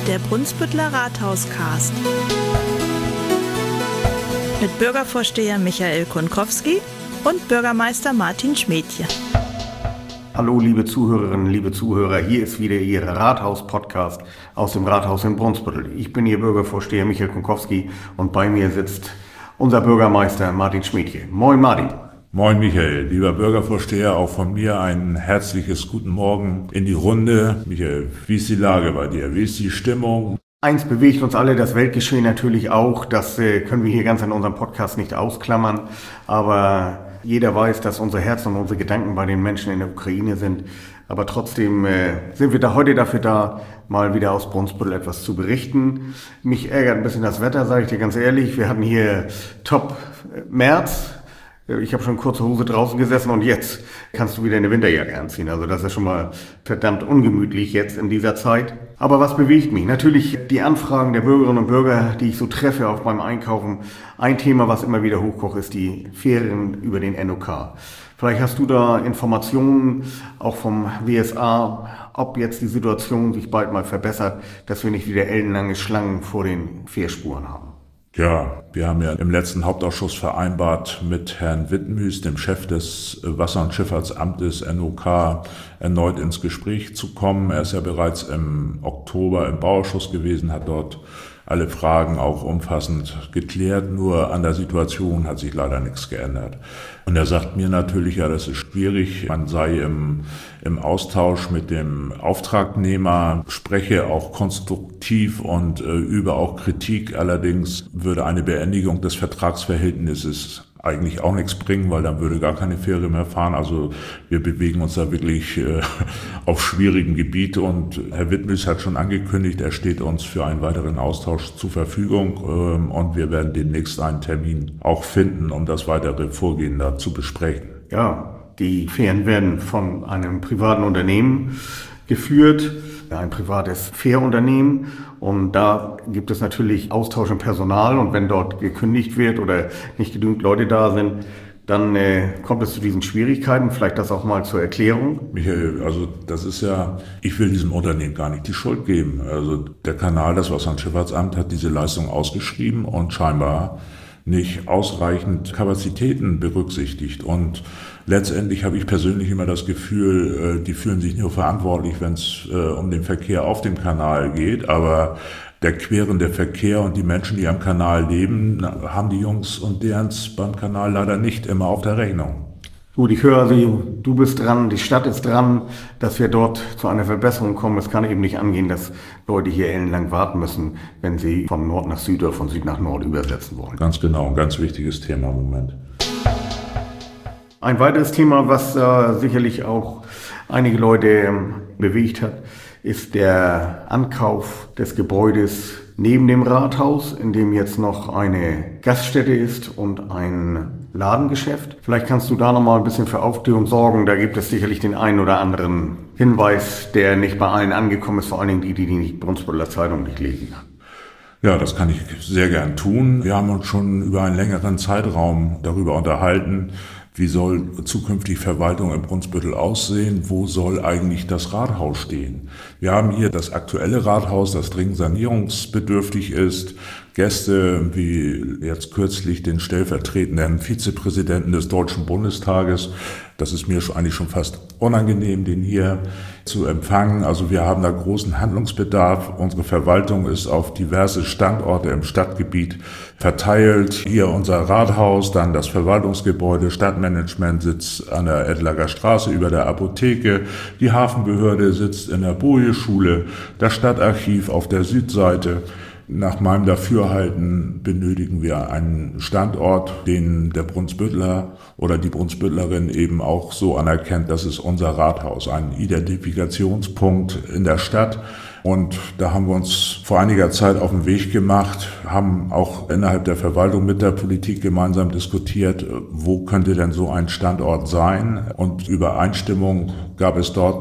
Der Brunsbütteler Rathauscast. Mit Bürgervorsteher Michael Kunkowski und Bürgermeister Martin Schmädje. Hallo liebe Zuhörerinnen, liebe Zuhörer, hier ist wieder Ihr Rathaus-Podcast aus dem Rathaus in Brunsbüttel. Ich bin Ihr Bürgervorsteher Michael Kunkowski und bei mir sitzt unser Bürgermeister Martin Schmädje. Moin Martin. Moin Michael, lieber Bürgervorsteher, auch von mir ein herzliches Guten Morgen in die Runde. Michael, wie ist die Lage bei dir? Wie ist die Stimmung? Eins bewegt uns alle, das Weltgeschehen natürlich auch. Das können wir hier ganz in unserem Podcast nicht ausklammern. Aber jeder weiß, dass unser Herz und unsere Gedanken bei den Menschen in der Ukraine sind. Aber trotzdem sind wir da heute dafür da, mal wieder aus Brunsbüttel etwas zu berichten. Mich ärgert ein bisschen das Wetter, sage ich dir ganz ehrlich. Wir hatten hier Top März. Ich habe schon kurze Hose draußen gesessen und jetzt kannst du wieder eine Winterjacke anziehen. Also das ist schon mal verdammt ungemütlich jetzt in dieser Zeit. Aber was bewegt mich? Natürlich die Anfragen der Bürgerinnen und Bürger, die ich so treffe, auch beim Einkaufen. Ein Thema, was immer wieder hochkocht, ist die Ferien über den NOK. Vielleicht hast du da Informationen, auch vom WSA, ob jetzt die Situation sich bald mal verbessert, dass wir nicht wieder ellenlange Schlangen vor den Fährspuren haben. Ja, wir haben ja im letzten Hauptausschuss vereinbart, mit Herrn Wittenmüß, dem Chef des Wasser- und Schifffahrtsamtes NOK, erneut ins Gespräch zu kommen. Er ist ja bereits im Oktober im Bauausschuss gewesen, hat dort alle Fragen auch umfassend geklärt, nur an der Situation hat sich leider nichts geändert. Und er sagt mir natürlich, ja, das ist schwierig, man sei im Austausch mit dem Auftragnehmer, spreche auch konstruktiv und übe auch Kritik, allerdings würde eine Beendigung des Vertragsverhältnisses eigentlich auch nichts bringen, weil dann würde gar keine Fähre mehr fahren. Also wir bewegen uns da wirklich auf schwierigem Gebiet und Herr Wittenmüß hat schon angekündigt, er steht uns für einen weiteren Austausch zur Verfügung und wir werden demnächst einen Termin auch finden, um das weitere Vorgehen da zu besprechen. Ja, die Fähren werden von einem privaten Unternehmen geführt, ein privates Fährunternehmen, und da gibt es natürlich Austausch im Personal, und wenn dort gekündigt wird oder nicht genügend Leute da sind, dann kommt es zu diesen Schwierigkeiten. Vielleicht das auch mal zur Erklärung. Michael, also das ist ja, ich will diesem Unternehmen gar nicht die Schuld geben. Also der Kanal, das Wasser- und Schifffahrtsamt, hat diese Leistung ausgeschrieben und scheinbar nicht ausreichend Kapazitäten berücksichtigt. Und letztendlich habe ich persönlich immer das Gefühl, die fühlen sich nur verantwortlich, wenn es um den Verkehr auf dem Kanal geht. Aber der querende Verkehr und die Menschen, die am Kanal leben, haben die Jungs und derens beim Kanal leider nicht immer auf der Rechnung. Gut, ich höre du bist dran, die Stadt ist dran, dass wir dort zu einer Verbesserung kommen. Es kann eben nicht angehen, dass Leute hier ellenlang warten müssen, wenn sie von Nord nach Süd oder von Süd nach Nord übersetzen wollen. Ganz genau, ein ganz wichtiges Thema im Moment. Ein weiteres Thema, was sicherlich auch einige Leute bewegt hat, ist der Ankauf des Gebäudes neben dem Rathaus, in dem jetzt noch eine Gaststätte ist und ein Ladengeschäft. Vielleicht kannst du da nochmal ein bisschen für Aufklärung sorgen. Da gibt es sicherlich den einen oder anderen Hinweis, der nicht bei allen angekommen ist, vor allen Dingen die die Brunsbütteler Zeitung nicht lesen. Ja, das kann ich sehr gern tun. Wir haben uns schon über einen längeren Zeitraum darüber unterhalten, wie soll zukünftig Verwaltung in Brunsbüttel aussehen? Wo soll eigentlich das Rathaus stehen? Wir haben hier das aktuelle Rathaus, das dringend sanierungsbedürftig ist. Gäste wie jetzt kürzlich den stellvertretenden Vizepräsidenten des Deutschen Bundestages. Das ist mir eigentlich schon fast unangenehm, den hier zu empfangen. Also wir haben da großen Handlungsbedarf. Unsere Verwaltung ist auf diverse Standorte im Stadtgebiet verteilt. Hier unser Rathaus, dann das Verwaltungsgebäude, Stadtmanagement sitzt an der Edlager Straße über der Apotheke. Die Hafenbehörde sitzt in der Boje-Schule, das Stadtarchiv auf der Südseite. Nach meinem Dafürhalten benötigen wir einen Standort, den der Brunsbüttler oder die Brunsbüttlerin eben auch so anerkennt, das ist unser Rathaus, ein Identifikationspunkt in der Stadt. Und da haben wir uns vor einiger Zeit auf den Weg gemacht, haben auch innerhalb der Verwaltung mit der Politik gemeinsam diskutiert, wo könnte denn so ein Standort sein. Und Übereinstimmung gab es dort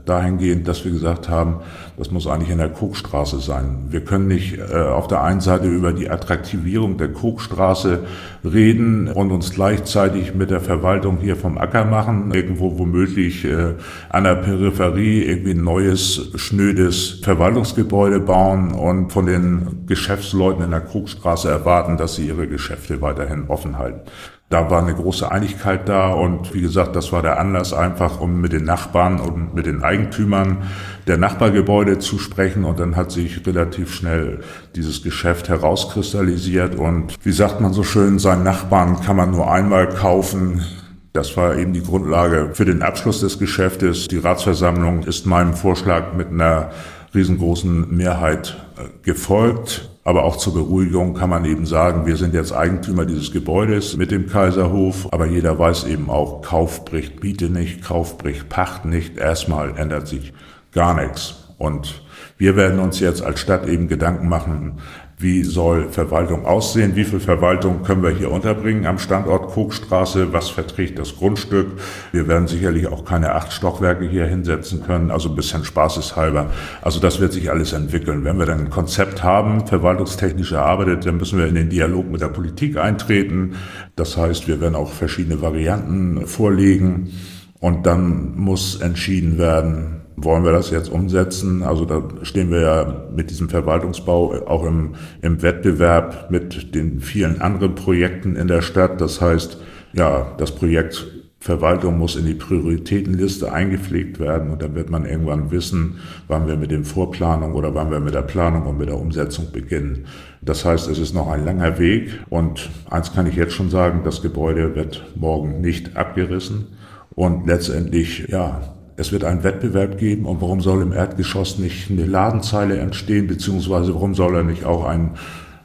dahingehend, dass wir gesagt haben, das muss eigentlich in der Kokstraße sein. Wir können nicht auf der einen Seite über die Attraktivierung der Kokstraße reden und uns gleichzeitig mit der Verwaltung hier vom Acker machen, irgendwo womöglich an der Peripherie irgendwie ein neues, schnödes Verwaltungsgebäude bauen und von den Geschäftsleuten in der Kokstraße erwarten, dass sie ihre Geschäfte weiterhin offen halten. Da war eine große Einigkeit da und wie gesagt, das war der Anlass einfach, um mit den Nachbarn und mit den Eigentümern der Nachbargebäude zu sprechen und dann hat sich relativ schnell dieses Geschäft herauskristallisiert und wie sagt man so schön, seinen Nachbarn kann man nur einmal kaufen. Das war eben die Grundlage für den Abschluss des Geschäftes. Die Ratsversammlung ist meinem Vorschlag mit einer riesengroßen Mehrheit gefolgt. Aber auch zur Beruhigung kann man eben sagen, wir sind jetzt Eigentümer dieses Gebäudes mit dem Kaiserhof. Aber jeder weiß eben auch, Kauf bricht Miete nicht, Kauf bricht Pacht nicht. Erstmal ändert sich gar nichts. Und wir werden uns jetzt als Stadt eben Gedanken machen, wie soll Verwaltung aussehen? Wie viel Verwaltung können wir hier unterbringen am Standort Kokstraße? Was verträgt das Grundstück? Wir werden sicherlich auch keine 8 Stockwerke hier hinsetzen können, also ein bisschen spaßeshalber. Also das wird sich alles entwickeln. Wenn wir dann ein Konzept haben, verwaltungstechnisch erarbeitet, dann müssen wir in den Dialog mit der Politik eintreten. Das heißt, wir werden auch verschiedene Varianten vorlegen und dann muss entschieden werden, wollen wir das jetzt umsetzen? Also da stehen wir ja mit diesem Verwaltungsbau auch im Wettbewerb mit den vielen anderen Projekten in der Stadt. Das heißt, ja, das Projekt Verwaltung muss in die Prioritätenliste eingepflegt werden und dann wird man irgendwann wissen, wann wir mit der Vorplanung oder wann wir mit der Planung und mit der Umsetzung beginnen. Das heißt, es ist noch ein langer Weg und eins kann ich jetzt schon sagen, das Gebäude wird morgen nicht abgerissen und letztendlich, ja, es wird einen Wettbewerb geben und warum soll im Erdgeschoss nicht eine Ladenzeile entstehen, beziehungsweise warum soll da nicht auch ein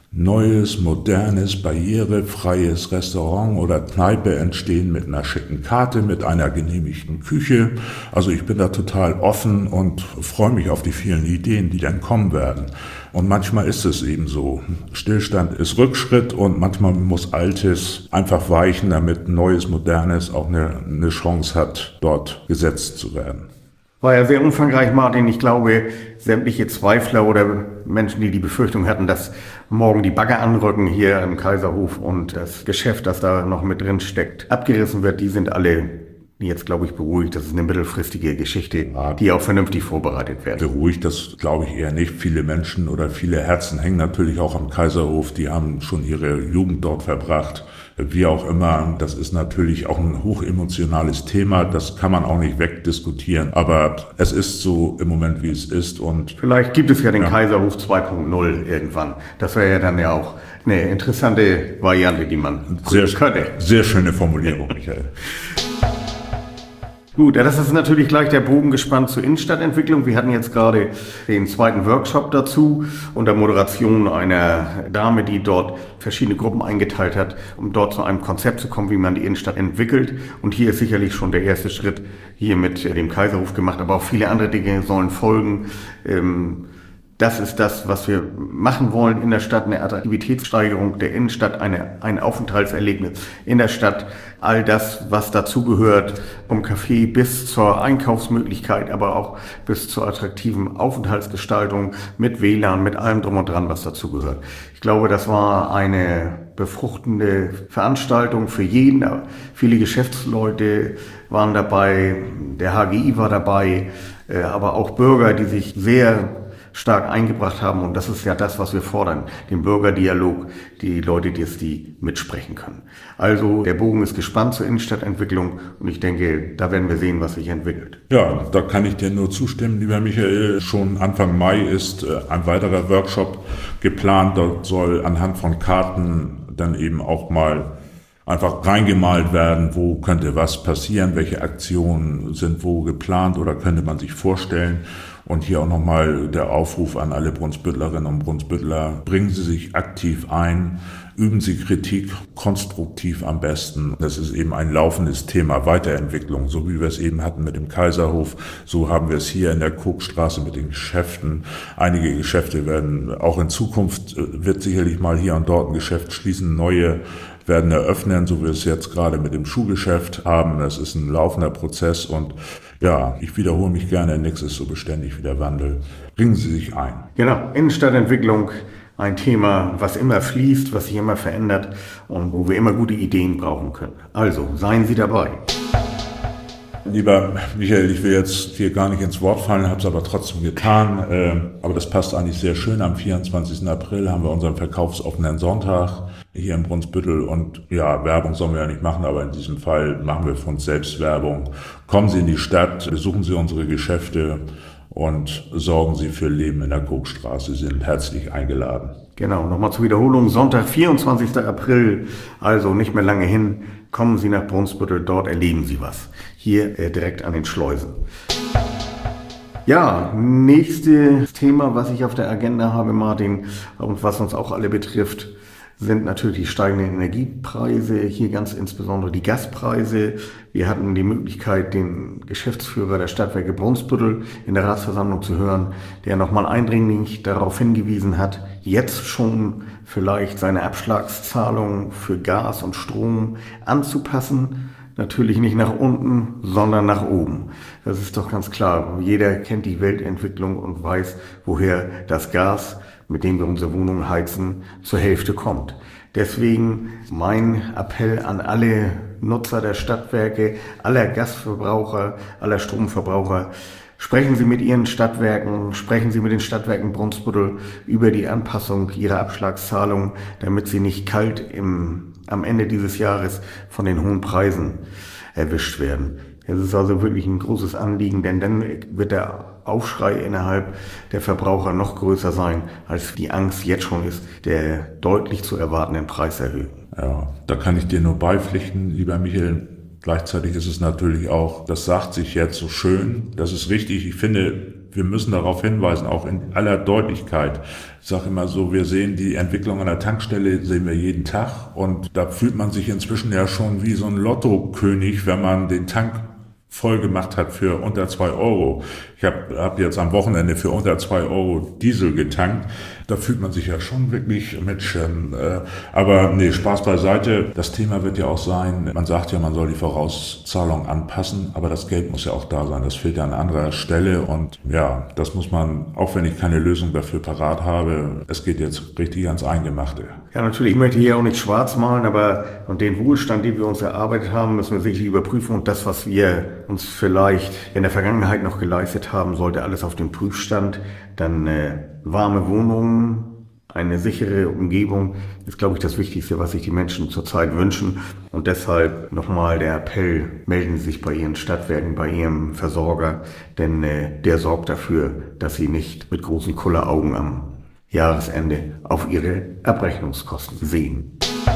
neues, modernes, barrierefreies Restaurant oder Kneipe entstehen mit einer schicken Karte, mit einer genehmigten Küche. Also ich bin da total offen und freue mich auf die vielen Ideen, die dann kommen werden. Und manchmal ist es eben so. Stillstand ist Rückschritt und manchmal muss Altes einfach weichen, damit Neues, Modernes auch eine Chance hat, dort gesetzt zu werden. War ja sehr umfangreich, Martin. Ich glaube, sämtliche Zweifler oder Menschen, die die Befürchtung hatten, dass morgen die Bagger anrücken hier im Kaiserhof und das Geschäft, das da noch mit drin steckt, abgerissen wird, die sind alle jetzt, glaube ich, beruhigt. Das ist eine mittelfristige Geschichte, die auch vernünftig vorbereitet wird. Beruhigt, das glaube ich eher nicht. Viele Menschen oder viele Herzen hängen natürlich auch am Kaiserhof. Die haben schon ihre Jugend dort verbracht. Wie auch immer, das ist natürlich auch ein hochemotionales Thema. Das kann man auch nicht wegdiskutieren. Aber es ist so im Moment, wie es ist. Und vielleicht gibt es ja den Kaiserhof 2.0 irgendwann. Das wäre ja dann ja auch eine interessante Variante, die man könnte. Sehr schöne Formulierung, Michael. Gut, das ist natürlich gleich der Bogen gespannt zur Innenstadtentwicklung. Wir hatten jetzt gerade den zweiten Workshop dazu unter Moderation einer Dame, die dort verschiedene Gruppen eingeteilt hat, um dort zu einem Konzept zu kommen, wie man die Innenstadt entwickelt. Und hier ist sicherlich schon der erste Schritt hier mit dem Kaiserhof gemacht, aber auch viele andere Dinge sollen folgen. Das ist das, was wir machen wollen in der Stadt, eine Attraktivitätssteigerung der Innenstadt, ein Aufenthaltserlebnis in der Stadt. All das, was dazugehört, vom Café bis zur Einkaufsmöglichkeit, aber auch bis zur attraktiven Aufenthaltsgestaltung mit WLAN, mit allem drum und dran, was dazugehört. Ich glaube, das war eine befruchtende Veranstaltung für jeden. Viele Geschäftsleute waren dabei, der HGI war dabei, aber auch Bürger, die sich sehr stark eingebracht haben. Und das ist ja das, was wir fordern, den Bürgerdialog, die Leute, die mitsprechen können. Also der Bogen ist gespannt zur Innenstadtentwicklung und ich denke, da werden wir sehen, was sich entwickelt. Ja, da kann ich dir nur zustimmen, lieber Michael. Schon Anfang Mai ist ein weiterer Workshop geplant. Dort soll anhand von Karten dann eben auch mal einfach reingemalt werden, wo könnte was passieren, welche Aktionen sind wo geplant oder könnte man sich vorstellen. Und hier auch nochmal der Aufruf an alle Brunsbüttlerinnen und Brunsbüttler, bringen Sie sich aktiv ein, üben Sie Kritik konstruktiv am besten. Das ist eben ein laufendes Thema, Weiterentwicklung, so wie wir es eben hatten mit dem Kaiserhof. So haben wir es hier in der Kokstraße mit den Geschäften. Einige Geschäfte werden auch in Zukunft, wird sicherlich mal hier und dort ein Geschäft schließen, neue werden eröffnen, so wie wir es jetzt gerade mit dem Schuhgeschäft haben. Das ist ein laufender Prozess und Ja, ich wiederhole mich gerne, nichts ist so beständig wie der Wandel. Bringen Sie sich ein. Genau, Innenstadtentwicklung, ein Thema, was immer fließt, was sich immer verändert und wo wir immer gute Ideen brauchen können. Also, seien Sie dabei. Lieber Michael, ich will jetzt hier gar nicht ins Wort fallen, habe es aber trotzdem getan. Aber das passt eigentlich sehr schön. Am 24. April haben wir unseren verkaufsoffenen Sonntag hier in Brunsbüttel. Und ja, Werbung sollen wir ja nicht machen, aber in diesem Fall machen wir für uns selbst Werbung. Kommen Sie in die Stadt, besuchen Sie unsere Geschäfte und sorgen Sie für Leben in der Kokstraße. Sie sind herzlich eingeladen. Genau, nochmal zur Wiederholung. Sonntag, 24. April, also nicht mehr lange hin. Kommen Sie nach Brunsbüttel, dort erleben Sie was. Hier direkt an den Schleusen. Ja, nächstes Thema, was ich auf der Agenda habe, Martin, und was uns auch alle betrifft, sind natürlich die steigenden Energiepreise, hier ganz insbesondere die Gaspreise. Wir hatten die Möglichkeit, den Geschäftsführer der Stadtwerke Brunsbüttel in der Ratsversammlung zu hören, der nochmal eindringlich darauf hingewiesen hat, jetzt schon vielleicht seine Abschlagszahlung für Gas und Strom anzupassen. Natürlich nicht nach unten, sondern nach oben. Das ist doch ganz klar. Jeder kennt die Weltentwicklung und weiß, woher das Gas, mit dem wir unsere Wohnungen heizen, zur Hälfte kommt. Deswegen mein Appell an alle Nutzer der Stadtwerke, aller Gasverbraucher, aller Stromverbraucher: Sprechen Sie mit Ihren Stadtwerken, sprechen Sie mit den Stadtwerken Brunsbüttel über die Anpassung Ihrer Abschlagszahlung, damit Sie nicht kalt am Ende dieses Jahres von den hohen Preisen erwischt werden. Es ist also wirklich ein großes Anliegen, denn dann wird der Aufschrei innerhalb der Verbraucher noch größer sein, als die Angst jetzt schon ist, der deutlich zu erwartenden Preiserhöhung. Ja, da kann ich dir nur beipflichten, lieber Michael. Gleichzeitig ist es natürlich auch, das sagt sich jetzt so schön, das ist richtig. Ich finde, wir müssen darauf hinweisen, auch in aller Deutlichkeit. Ich sage immer so, wir sehen die Entwicklung an der Tankstelle, sehen wir jeden Tag. Und da fühlt man sich inzwischen ja schon wie so ein Lottokönig, wenn man den Tank voll gemacht hat für unter 2 Euro. Ich hab jetzt am Wochenende für unter 2 Euro Diesel getankt. Da fühlt man sich ja schon wirklich mit aber nee, Spaß beiseite. Das Thema wird ja auch sein, man sagt ja, man soll die Vorauszahlung anpassen, aber das Geld muss ja auch da sein. Das fehlt ja an anderer Stelle und ja, das muss man, auch wenn ich keine Lösung dafür parat habe, es geht jetzt richtig ans Eingemachte. Ja, natürlich, ich möchte hier auch nicht schwarz malen, aber und den Wohlstand, den wir uns erarbeitet haben, müssen wir sicherlich überprüfen und das, was wir uns vielleicht in der Vergangenheit noch geleistet haben, sollte alles auf den Prüfstand. Dann warme Wohnungen, eine sichere Umgebung ist, glaube ich, das Wichtigste, was sich die Menschen zurzeit wünschen. Und deshalb nochmal der Appell, melden Sie sich bei Ihren Stadtwerken, bei Ihrem Versorger, denn der sorgt dafür, dass Sie nicht mit großen Kulleraugen am Jahresende auf Ihre Abrechnungskosten sehen.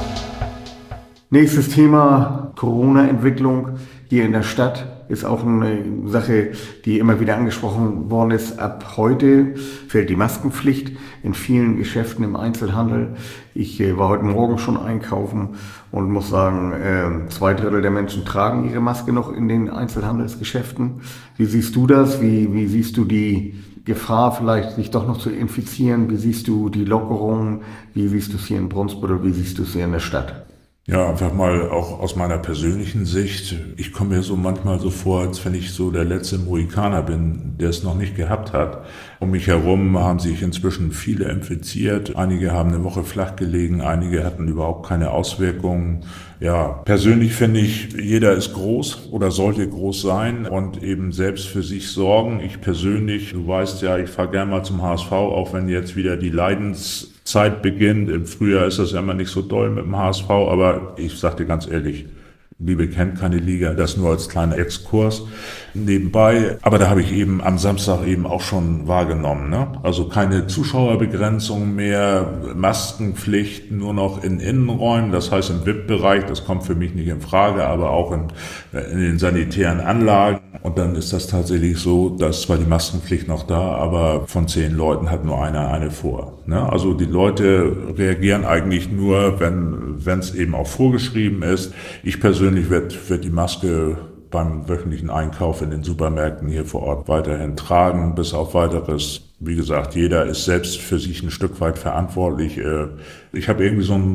Nächstes Thema, Corona-Entwicklung hier in der Stadt, ist auch eine Sache, die immer wieder angesprochen worden ist. Ab heute fällt die Maskenpflicht in vielen Geschäften im Einzelhandel. Ich war heute Morgen schon einkaufen und muss sagen, 2/3 der Menschen tragen ihre Maske noch in den Einzelhandelsgeschäften. Wie siehst du das? Wie siehst du die Gefahr, vielleicht sich doch noch zu infizieren? Wie siehst du die Lockerungen? Wie siehst du es hier in Brunsbüttel? Wie siehst du es hier in der Stadt? Ja, einfach mal auch aus meiner persönlichen Sicht. Ich komme mir so manchmal so vor, als wenn ich so der letzte Mohikaner bin, der es noch nicht gehabt hat. Um mich herum haben sich inzwischen viele infiziert. Einige haben eine Woche flach gelegen, einige hatten überhaupt keine Auswirkungen. Ja, persönlich finde ich, jeder ist groß oder sollte groß sein und eben selbst für sich sorgen. Ich persönlich, du weißt ja, ich fahre gern mal zum HSV, auch wenn jetzt wieder die Leidenszeit beginnt. Im Frühjahr ist das ja immer nicht so doll mit dem HSV, aber ich sag dir ganz ehrlich, Liebe kennt keine Liga, das nur als kleiner Exkurs nebenbei. Aber da habe ich eben am Samstag eben auch schon wahrgenommen, ne? Also keine Zuschauerbegrenzung mehr, Maskenpflicht nur noch in Innenräumen, das heißt im VIP-Bereich, das kommt für mich nicht in Frage, aber auch in den sanitären Anlagen. Und dann ist das tatsächlich so, dass zwar die Maskenpflicht noch da, aber von 10 Leuten hat nur einer eine vor, ne? Also die Leute reagieren eigentlich nur, wenn es eben auch vorgeschrieben ist. Ich persönlich werde die Maske beim wöchentlichen Einkauf in den Supermärkten hier vor Ort weiterhin tragen, bis auf Weiteres. Wie gesagt, jeder ist selbst für sich ein Stück weit verantwortlich. Ich habe irgendwie so ein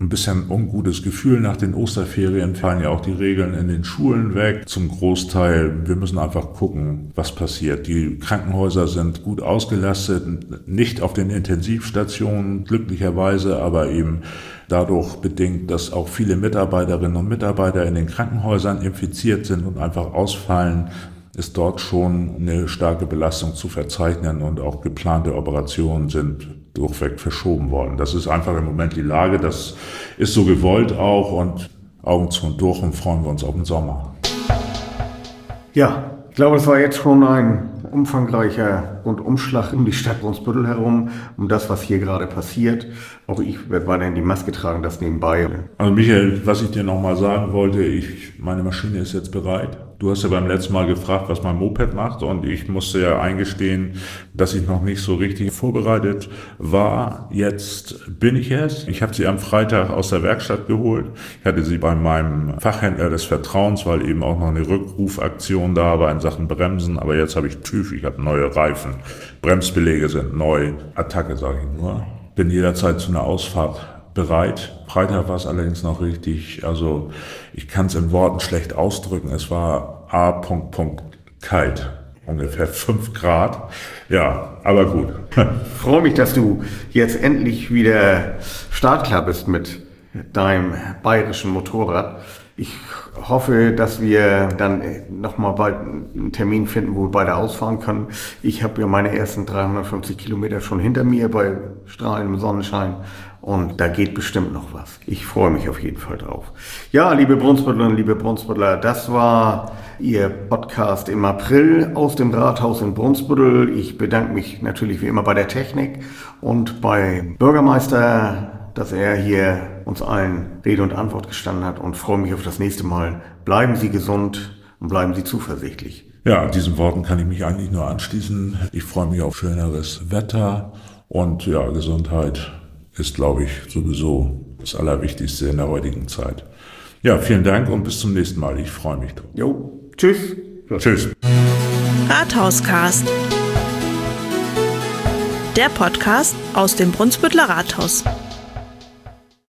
ein bisschen ungutes Gefühl. Nach den Osterferien fallen ja auch die Regeln in den Schulen weg. Zum Großteil, wir müssen einfach gucken, was passiert. Die Krankenhäuser sind gut ausgelastet, nicht auf den Intensivstationen, glücklicherweise, aber eben dadurch bedingt, dass auch viele Mitarbeiterinnen und Mitarbeiter in den Krankenhäusern infiziert sind und einfach ausfallen, ist dort schon eine starke Belastung zu verzeichnen und auch geplante Operationen sind durchweg verschoben worden. Das ist einfach im Moment die Lage, das ist so gewollt auch und Augen zu und durch und freuen wir uns auf den Sommer. Ja, ich glaube, es war jetzt schon ein umfangreicher Rundumschlag um die Stadt Brunsbüttel herum, um das, was hier gerade passiert. Auch ich werde weiterhin die Maske tragen, das nebenbei. Also Michael, was ich dir nochmal sagen wollte, meine Maschine ist jetzt bereit. Du hast ja beim letzten Mal gefragt, was mein Moped macht und ich musste ja eingestehen, dass ich noch nicht so richtig vorbereitet war. Jetzt bin ich es. Ich habe sie am Freitag aus der Werkstatt geholt. Ich hatte sie bei meinem Fachhändler des Vertrauens, weil eben auch noch eine Rückrufaktion da war in Sachen Bremsen. Aber jetzt habe ich TÜV, ich habe neue Reifen, Bremsbeläge sind neu, Attacke sage ich nur. Bin jederzeit zu einer Ausfahrt bereit. Freitag war es allerdings noch richtig, also ich kann es in Worten schlecht ausdrücken. Es war kalt, ungefähr 5 Grad. Ja, aber gut. Ich freue mich, dass du jetzt endlich wieder startklar bist mit deinem bayerischen Motorrad. Ich hoffe, dass wir dann nochmal bald einen Termin finden, wo wir beide ausfahren können. Ich habe ja meine ersten 350 Kilometer schon hinter mir bei strahlendem Sonnenschein und da geht bestimmt noch was. Ich freue mich auf jeden Fall drauf. Ja, liebe Brunsbüttlerinnen, liebe Brunsbüttler, das war Ihr Podcast im April aus dem Rathaus in Brunsbüttel. Ich bedanke mich natürlich wie immer bei der Technik und bei Bürgermeister, dass er hier uns allen Rede und Antwort gestanden hat und freue mich auf das nächste Mal. Bleiben Sie gesund und bleiben Sie zuversichtlich. Ja, diesen Worten kann ich mich eigentlich nur anschließen. Ich freue mich auf schöneres Wetter und ja, Gesundheit ist, glaube ich, sowieso das Allerwichtigste in der heutigen Zeit. Ja, vielen Dank und bis zum nächsten Mal. Ich freue mich drauf. Jo, tschüss. Tschüss. Rathauscast. Der Podcast aus dem Brunsbütteler Rathaus.